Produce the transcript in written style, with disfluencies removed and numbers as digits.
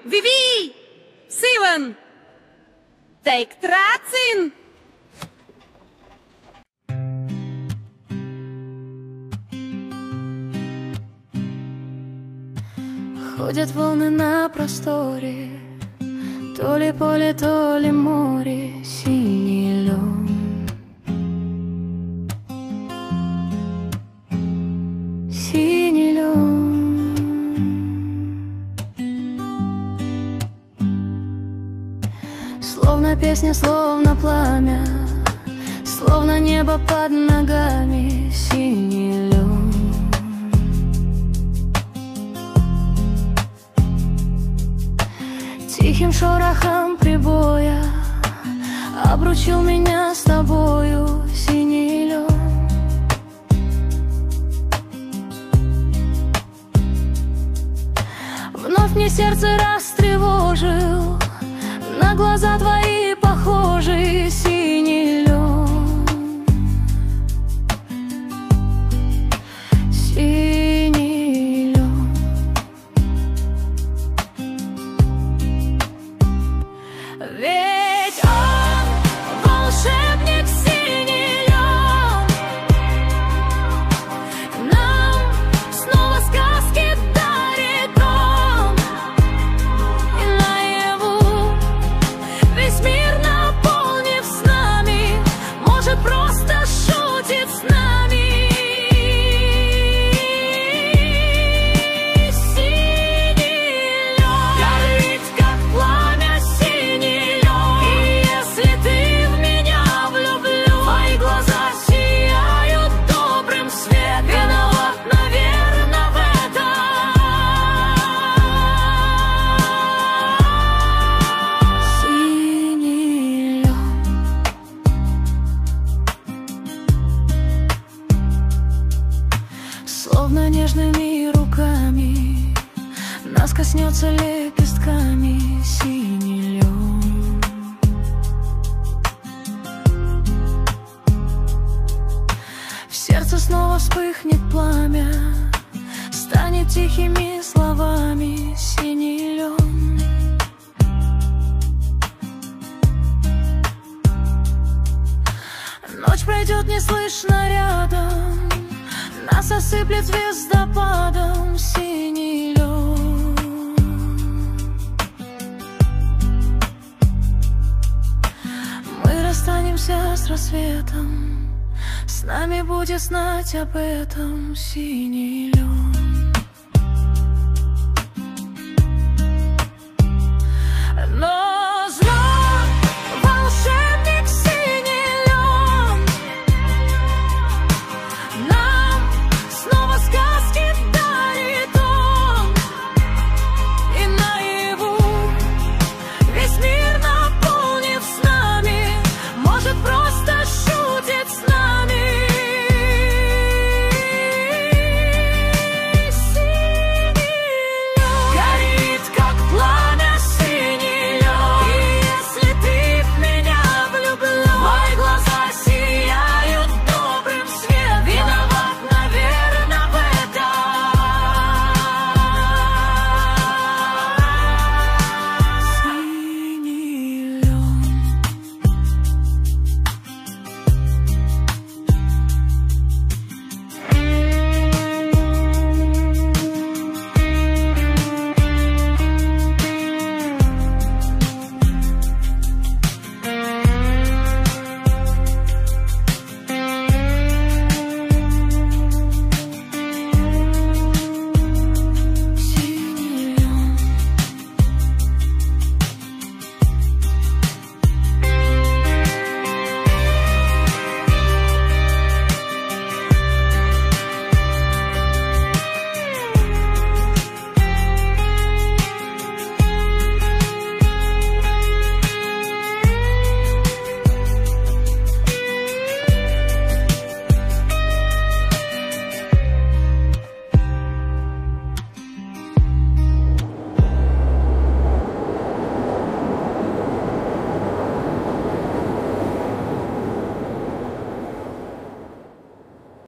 Vivi! 7! Take 13! Ходят волны на просторе, то ли поле, то ли море, синий лед. Синий лед. Словно песня, словно пламя, словно небо под ногами, синий лед. Тихим шорохом прибоя обручил меня с тобою, синий лед. Вновь мне сердце растревожил, на глаза твои похожи, синий лед. Синий лед. Ведь он волшебник, синий лед. Нам снова сказки дарит он. И наяву весь мир, наполнив с нами, может, просто шутит с нами. Синий лед горит, как пламя, синий лед. И если ты в меня влюблен, твои глаза сияют добрым светом. Виноват, наверно, в этом. Синий лед. Словно нежными руками нас коснется лепестками, синий лед. В сердце снова вспыхнет пламя, станет тихими словами, синий лед. Ночь пройдет неслышно рядом, нас осыплет звездопадом, синий лед. Мы расстанемся с рассветом, с нами будет знать об этом, синий лед.